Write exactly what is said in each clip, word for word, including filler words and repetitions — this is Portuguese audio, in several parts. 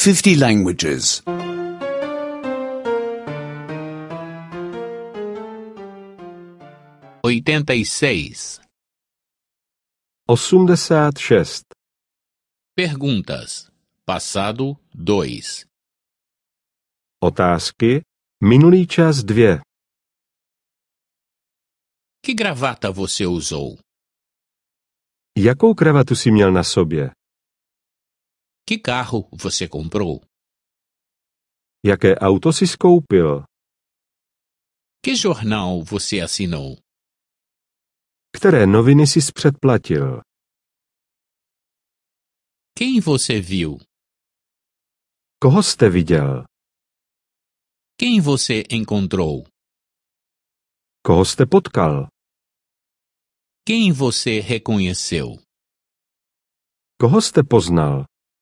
fifty languages. oitenta e seis. osmdesát šest. Perguntas. Passado dois. Otázky. Minulý čas dvě. Que gravata você usou? Jakou kravatu jsi měl na sobě? Que carro você comprou? Jaké auto jsi skoupil? Que jornal você assinou? Které noviny jsi předplatil? Quem você viu? Koho jste viděl? Quem você encontrou? Koho jste potkal? Quem você reconheceu? Koho jste poznal?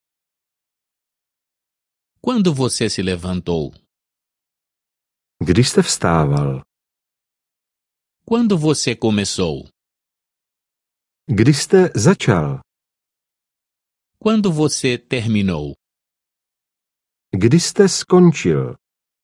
Quando você se levantou? Kdy jste vstával? Quando você começou? Kdy jste začal? Quando você terminou? Kdy jste skončil?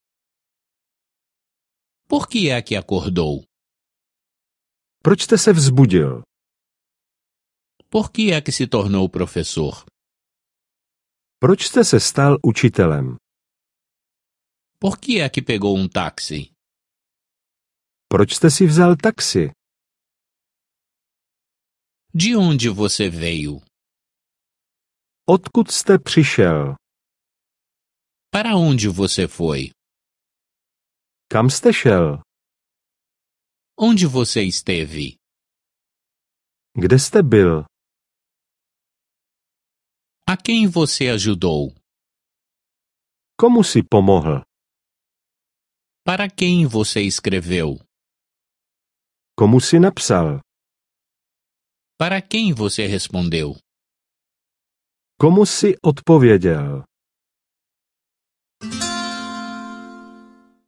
Por que é que acordou? Proč jste se vzbudil? Por que é que se tornou professor? Proč jste se stal učitelem? Por que é que pegou um táxi? Proč jste si vzal taxi? De onde você veio? Odkud jste přišel? Para onde você foi? Kam jste šel? Onde você esteve? Kde jste byl? A quem você ajudou? Komu si pomohl? Para quem você escreveu? Komu si napsal? Para quem você respondeu? Komu si odpověděl?